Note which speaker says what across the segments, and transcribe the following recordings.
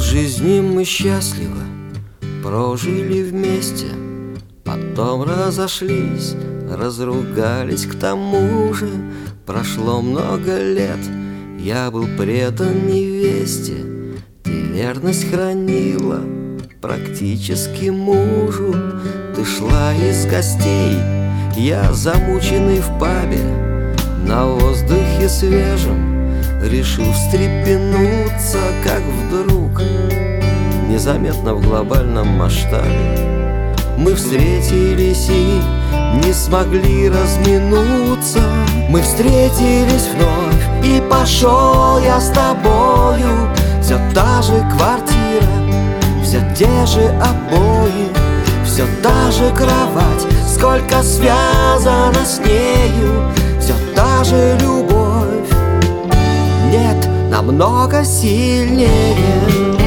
Speaker 1: Полжизни мы счастливо прожили вместе, потом разошлись, разругались. К тому же прошло много лет, я был предан невесте, ты верность хранила практически мужу. Ты шла из гостей, я замученный в пабе, на воздухе свежем решил встрепенуться, как вдруг незаметно в глобальном масштабе мы встретились и не смогли разминуться. Мы встретились вновь, и пошел я с тобою. Все та же квартира, все те же обои, все та же кровать, сколько связано с нею, все та же любовь, нет, намного сильнее.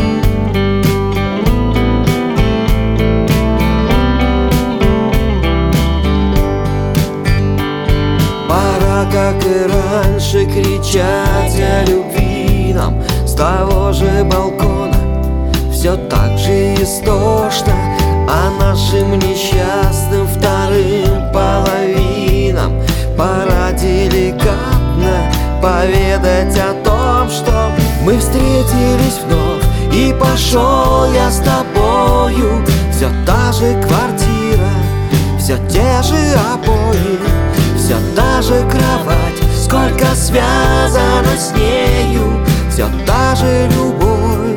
Speaker 1: Пора, как и раньше, кричать о любви нам с того же балкона. Все так же истошно о нашим несчастным вторым половинам. Пора деликатно поведать о том, что мы встретились вновь, и пошел я с тобою. Все та же квартира, все те же обои, все та же кровать, сколько связано с нею, все та же любовь,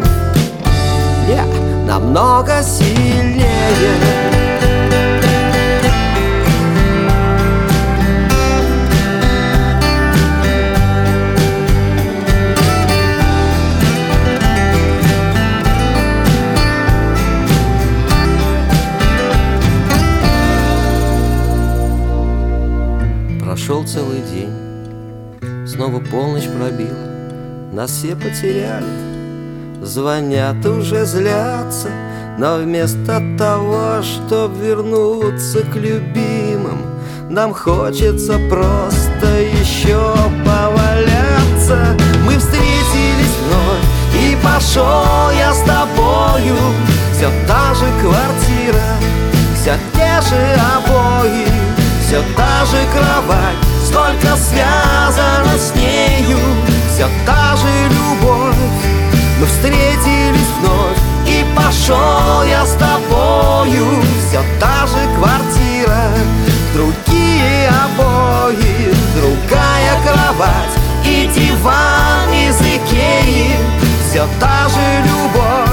Speaker 1: намного сильнее. Прошел целый день, снова полночь пробила, нас все потеряли. Звонят, уже злятся, но вместо того, чтоб вернуться к любимым, нам хочется просто еще поваляться. Мы встретились вновь, и пошел я с тобою. Все та же квартира, все те же обои, все та же кровать, сколько связано с нею, все та же любовь. Мы встретились вновь, и пошел я с тобою. Все та же квартира, другие обои, другая кровать и диван из Икеи, все та же любовь.